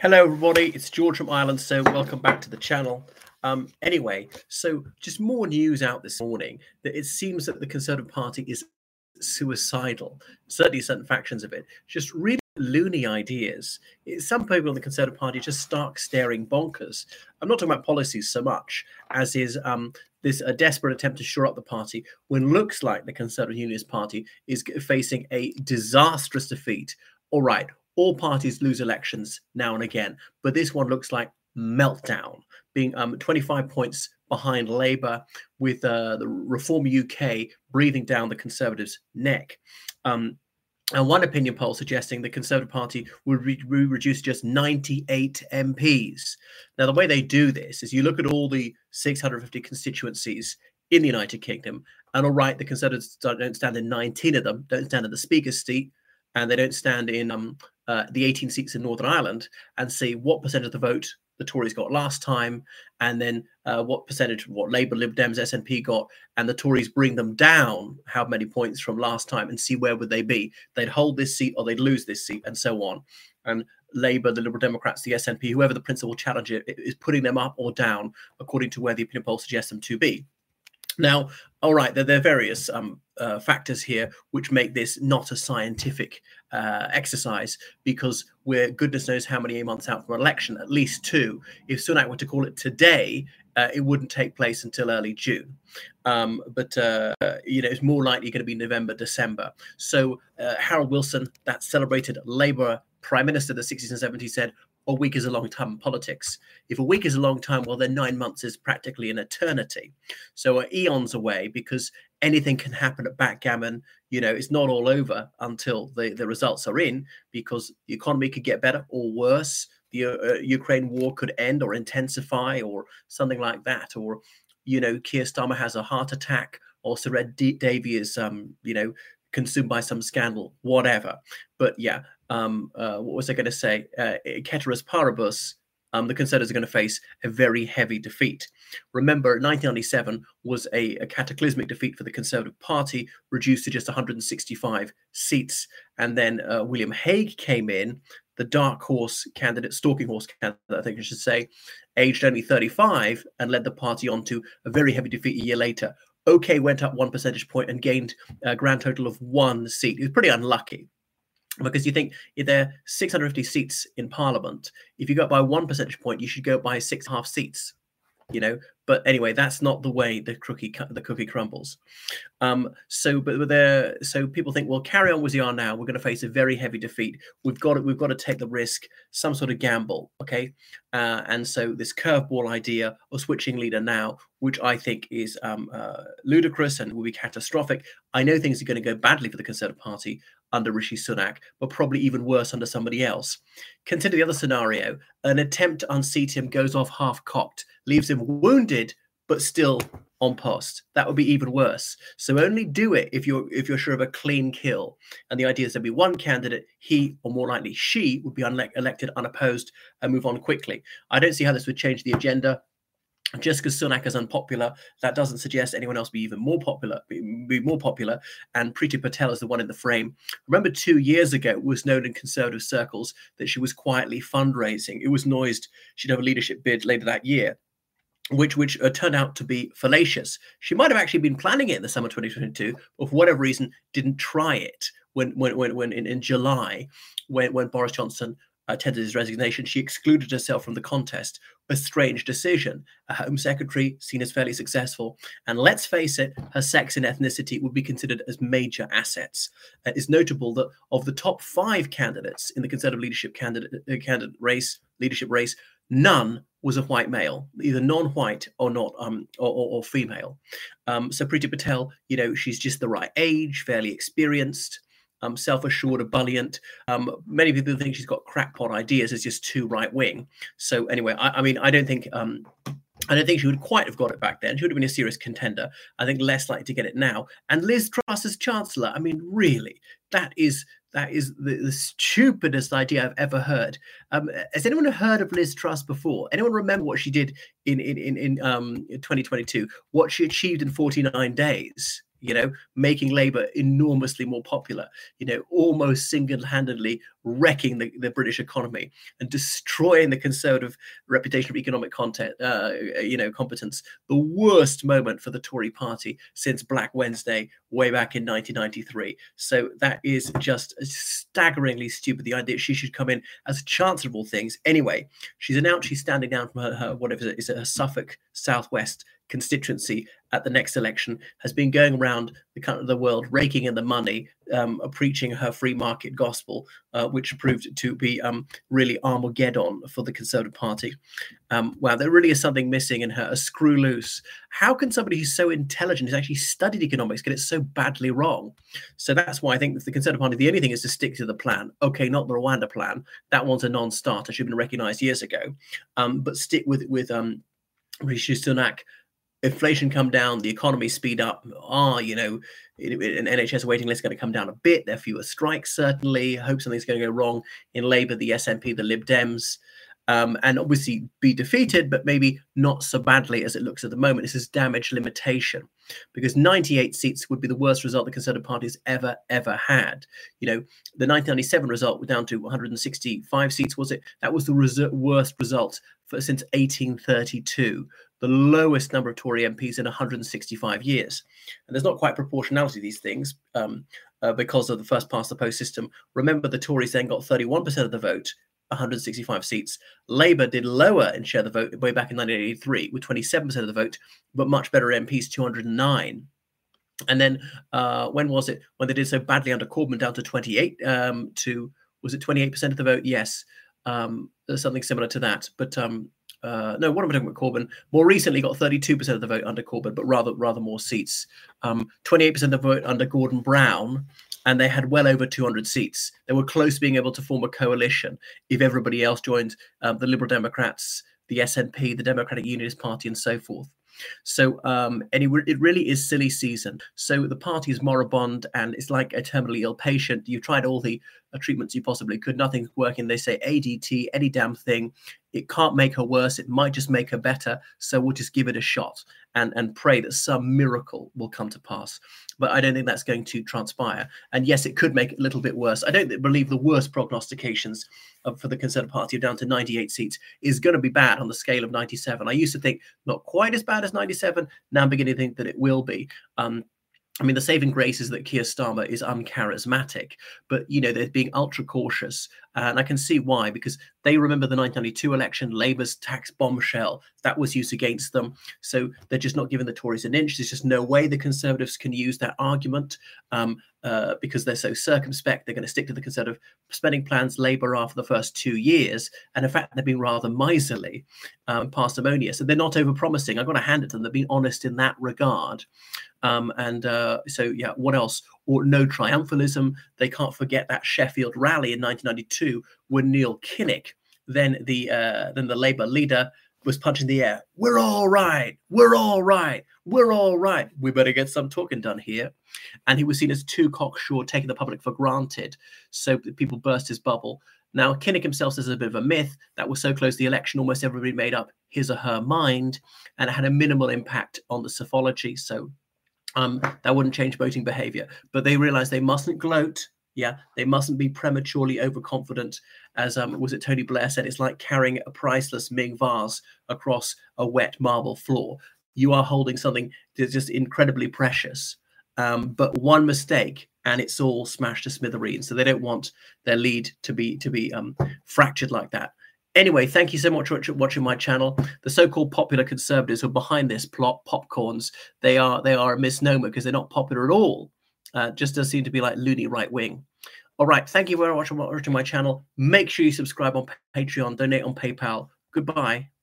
Hello, everybody. It's George from Ireland. So welcome back to the channel. Anyway, so just more news out this morning that it seems that the Conservative Party is suicidal. Certainly certain factions of it. Just really loony ideas. Some people in the Conservative Party just stark staring bonkers. I'm not talking about policies so much as is this a desperate attempt to shore up the party when looks like the Conservative Unionist Party is facing a disastrous defeat. All right, all parties lose elections now and again, but this one looks like meltdown, being 25 points behind Labour, with the Reform UK breathing down the Conservatives' neck. And one opinion poll suggesting the Conservative Party would reduce just 98 MPs. Now, the way they do this is you look at all the 650 constituencies in the United Kingdom, and all right, the Conservatives don't stand in 19 of them, don't stand in the Speaker's seat, and they don't stand in the 18 seats in Northern Ireland, and see what percentage of the vote the Tories got last time, and then what percentage, what Labour, Lib Dems, SNP got, and the Tories bring them down how many points from last time, and see where would they be. They'd hold this seat or they'd lose this seat, and so on. And Labour, the Liberal Democrats, the SNP, whoever the principal challenger is putting them up or down according to where the opinion poll suggests them to be. Now, all right, there are various factors here which make this not a scientific exercise, because we're goodness knows how many months out from an election, at least 2. If Sunak were to call it today, it wouldn't take place until early June. But it's more likely going to be November, December. So Harold Wilson, that celebrated Labour Prime Minister of the 60s and 70s, said, a week is a long time in politics. If a week is a long time, well, then 9 months is practically an eternity. So eons away, because anything can happen at backgammon. It's not all over until the results are in, because the economy could get better or worse. The Ukraine war could end or intensify or something like that. Or, Keir Starmer has a heart attack, or Sir Ed Davey is, consumed by some scandal, whatever. But yeah, what was I going to say? Ceteris paribus, the Conservatives are going to face a very heavy defeat. Remember, 1997 was a cataclysmic defeat for the Conservative Party, reduced to just 165 seats. And then William Hague came in, the dark horse candidate, stalking horse candidate, I think I should say, aged only 35, and led the party on to a very heavy defeat a year later. OK went up 1 percentage point and gained a grand total of 1 seat. It was pretty unlucky, because you think if there are 650 seats in Parliament, if you go up by 1 percentage point, you should go up by 6.5 seats. But anyway, that's not the way the cookie crumbles. So people think, well, carry on as you are now. We're going to face a very heavy defeat. We've got to take the risk, some sort of gamble, okay? And so this curveball idea of switching leader now, which I think is ludicrous and will be catastrophic. I know things are going to go badly for the Conservative Party under Rishi Sunak, but probably even worse under somebody else. Consider the other scenario: an attempt to unseat him goes off half-cocked, leaves him wounded but still on post. That would be even worse. So only do it if you're sure of a clean kill. And the idea is there'll be one candidate, he, or more likely she, would be elected unopposed and move on quickly. I don't see how this would change the agenda. Just because Sunak is unpopular, that doesn't suggest anyone else be even more popular, and Priti Patel is the one in the frame. Remember, 2 years ago, it was known in Conservative circles that she was quietly fundraising. It was noised she'd have a leadership bid later that year, which turned out to be fallacious. She might have actually been planning it in the summer 2022, but for whatever reason, didn't try it when in July, when Boris Johnson tendered his resignation. She excluded herself from the contest. A strange decision. A Home Secretary seen as fairly successful, and let's face it, her sex and ethnicity would be considered as major assets. It's notable that of the top 5 candidates in the Conservative leadership leadership race, none was a white male, either non-white or not or female. So Priti Patel, she's just the right age, fairly experienced, self-assured, ebullient. Many people think she's got crackpot ideas. It's just too right-wing. So anyway, I don't think she would quite have got it back then. She would have been a serious contender. I think less likely to get it now. And Liz Truss as Chancellor, really, that is the stupidest idea I've ever heard. Has anyone heard of Liz Truss before? Anyone remember what she did in 2022? What she achieved in 49 days? making Labour enormously more popular, almost single-handedly wrecking the British economy and destroying the Conservative reputation of economic competence. The worst moment for the Tory party since Black Wednesday way back in 1993. So that is just staggeringly stupid. The idea she should come in as Chancellor of all things. Anyway, she's announced she's standing down from her whatever it is, her Suffolk Southwest constituency at the next election, has been going around the world raking in the money, preaching her free market gospel, which proved to be really Armageddon for the Conservative Party. Wow, there really is something missing in her, a screw loose. How can somebody who's so intelligent, who's actually studied economics, get it so badly wrong? So that's why I think the Conservative Party, the only thing is to stick to the plan. Okay, not the Rwanda plan. That one's a non-starter, should have been recognised years ago. But stick with Rishi Sunak. Inflation come down, the economy speed up. An NHS waiting list is going to come down a bit. There are fewer strikes, certainly. I hope something's going to go wrong in Labour, the SNP, the Lib Dems, and obviously be defeated, but maybe not so badly as it looks at the moment. This is damage limitation, because 98 seats would be the worst result the Conservative Party has ever had. The 1997 result was down to 165 seats, was it? That was the worst result since 1832. The lowest number of Tory MPs in 165 years. And there's not quite proportionality to these things because of the first past the post system. Remember, the Tories then got 31% of the vote, 165 seats. Labour did lower in share of the vote way back in 1983 with 27% of the vote, but much better MPs, 209. And then when was it? When they did so badly under Corbyn, down to 28 was it 28% of the vote? Yes, something similar to that. But no, what am I talking about? Corbyn more recently got 32% of the vote under Corbyn, but rather more seats. 28% of the vote under Gordon Brown, and they had well over 200 seats. They were close to being able to form a coalition if everybody else joined the Liberal Democrats, the SNP, the Democratic Unionist Party, and so forth. So it really is silly season. So the party is moribund, and it's like a terminally ill patient. You've tried all the treatments you possibly could. Nothing's working. They say ADT, any damn thing. It can't make her worse. It might just make her better. So we'll just give it a shot and pray that some miracle will come to pass. But I don't think that's going to transpire. And yes, it could make it a little bit worse. I don't believe the worst prognostications for the Conservative Party down to 98 seats is going to be bad on the scale of 97. I used to think not quite as bad as 97. Now I'm beginning to think that it will be. I mean, the saving grace is that Keir Starmer is uncharismatic, but, they're being ultra cautious. And I can see why, because they remember the 1992 election, Labour's tax bombshell, that was used against them. So they're just not giving the Tories an inch. There's just no way the Conservatives can use that argument because they're so circumspect. They're going to stick to the Conservative spending plans. Labour are for the first 2 years. And in fact, they've been rather miserly, parsimonious. And they're not over-promising. I've got to hand it to them. They've been honest in that regard. So yeah, what else? Or no triumphalism. They can't forget that Sheffield rally in 1992 when Neil Kinnock, then the Labour leader, was punching the air. We're all right. We're all right. We're all right. We better get some talking done here. And he was seen as too cocksure, taking the public for granted. So people burst his bubble. Now, Kinnock himself says it's a bit of a myth. That was so close to the election, almost everybody made up his or her mind, and it had a minimal impact on the psephology. So that wouldn't change voting behavior. But they realized they mustn't gloat. Yeah, they mustn't be prematurely overconfident. As was it Tony Blair said, it's like carrying a priceless Ming vase across a wet marble floor. You are holding something that's just incredibly precious. But one mistake and it's all smashed to smithereens. So they don't want their lead to be fractured like that. Anyway, thank you so much for watching my channel. The so-called popular Conservatives who are behind this plot, popcorns, they are a misnomer because they're not popular at all. Just does seem to be like loony right wing. All right, thank you very much for watching my channel. Make sure you subscribe on Patreon, donate on PayPal. Goodbye.